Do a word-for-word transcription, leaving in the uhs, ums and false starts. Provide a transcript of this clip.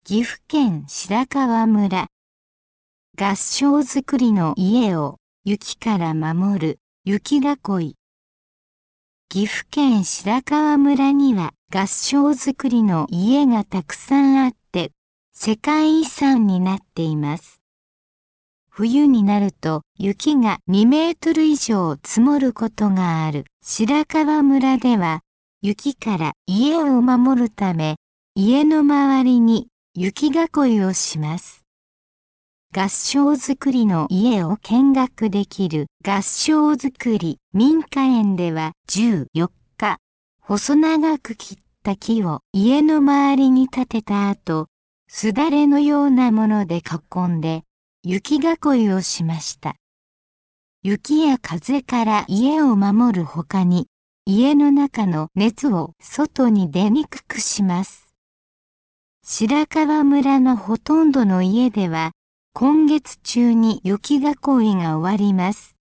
岐阜県白川村。合掌造りの家を雪から守る雪囲い。岐阜県白川村には合掌造りの家がたくさんあって、世界遺産になっています。冬になると雪がにメートル以上積もることがある白川村では、雪から家を守るため、家の周りに雪囲いをします。合掌造りの家を見学できる合掌造り民家園ではじゅうよっか、細長く切った木を家の周りに立てた後、すだれのようなもので囲んで雪囲いをしました。雪や風から家を守るほかに、家の中の熱を外に出にくくします。白川村のほとんどの家では、今月中に雪囲いが終わります。